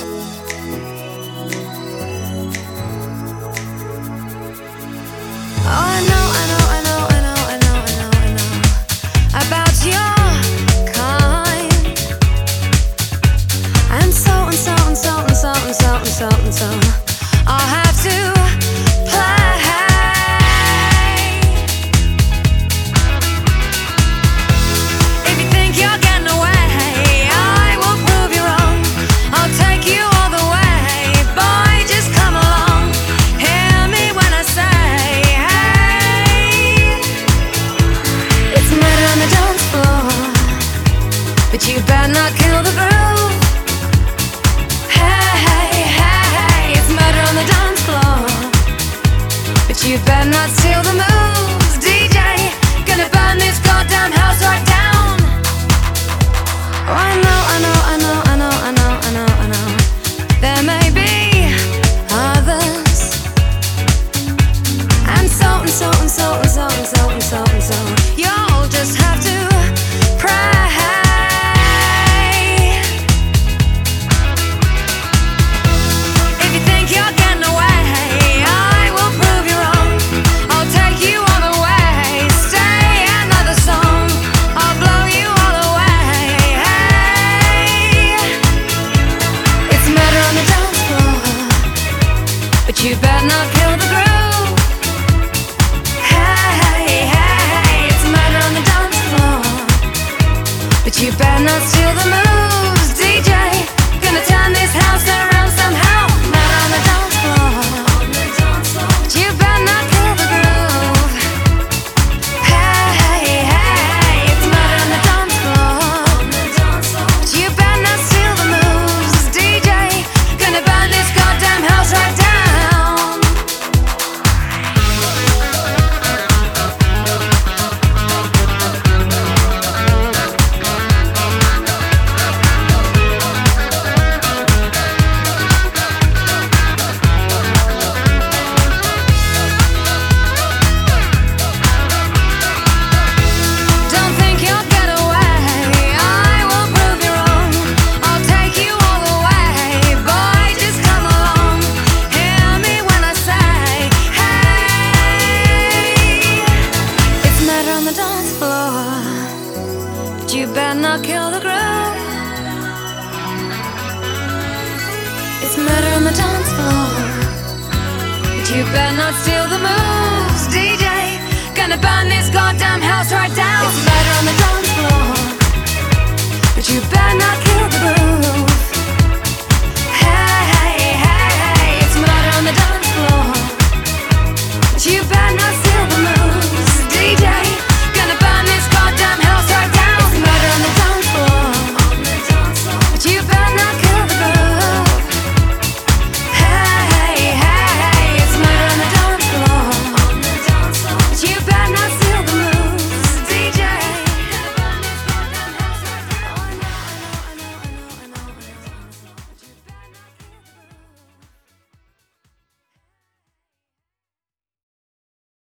But you better not kill the groove. Hey, hey, hey, hey, it's murder on the dance floor. But you better not steal the moves, DJ. Gonna burn this goddamn house right down. Oh, I know, I know, I know, I know, I know, I know, I know. There may be others, and so and so and so and so and so and so and so. You'll just have to pray. You better not kill the groove. Hey, hey, hey, it's murder on the dance floor. But you better not steal the moves, DJ. Gonna turn this house around somehow. Murder on the dance floor. But you better not kill the groove. Hey, hey, hey, it's murder on the dance floor. But you better not steal the moves, DJ. Gonna burn this goddamn house right down. You better not kill the groove. It's murder on the dance floor. But you better not steal the moves, DJ. Gonna burn this goddamn house right down. It's murder on the dance floor. But you better not kill the groove.